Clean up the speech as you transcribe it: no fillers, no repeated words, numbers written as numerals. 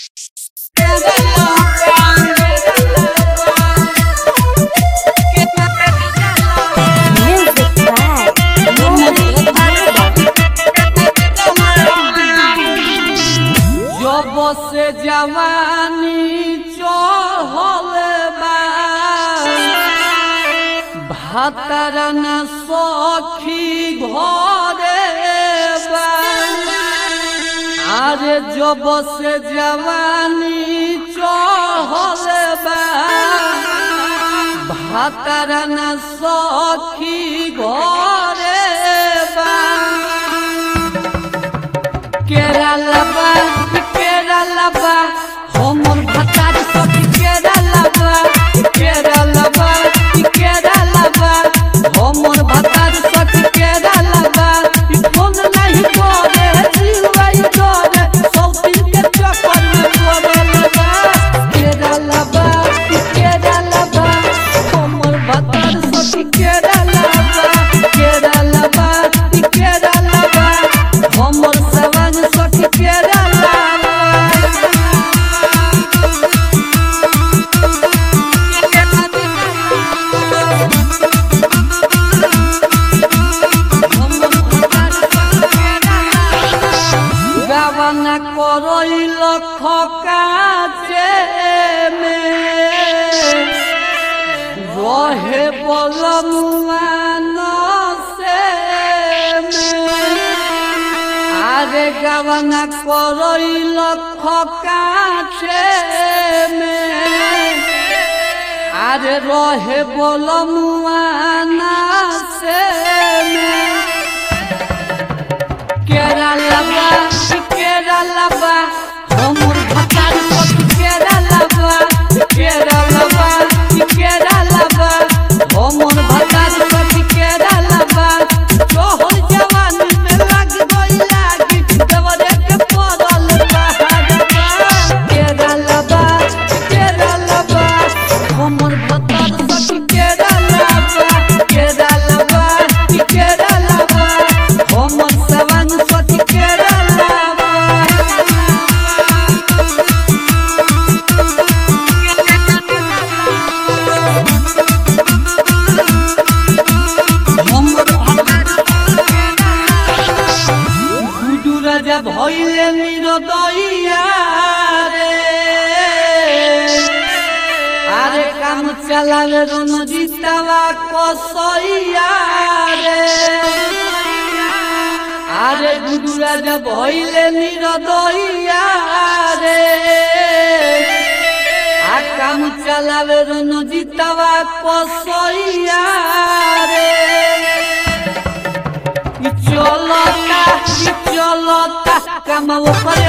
से जवानी चढ़ल बा भातरन सखी घरे बा अरे जब से जवानी चढ़ल बा भातरन सखी घरे बा केरला बा हमर भतार सखी केरला बा हमर भतार सखी केरला बा फोन नहीं करे जीवाई करे सौतीन के चक्कर में पड़ल बा केरला बा हमर भतार सखी केरला बा हमर सवांग सखी केरला करइल खकाचे में रहे बलमुआ से आरे गवना करइल खकाचे में आरे रहे बलमुआ से केरला बा हमर भतार सखी केरला बा हमर भतार सखी केरला बा तोहर जवानी में लग गई लागी देवरे के पड़ल बा केरला बा हमर भतार सखी केरला बा हमर सवांग सखी केरला भइले निरदइया रे आरे काम चलावे रणजीतवा कसइया रे आरे गुडू राजा भइले निरदइया रे आ काम चलावे रणजीतवा कसइया रे चलता कमाओ करे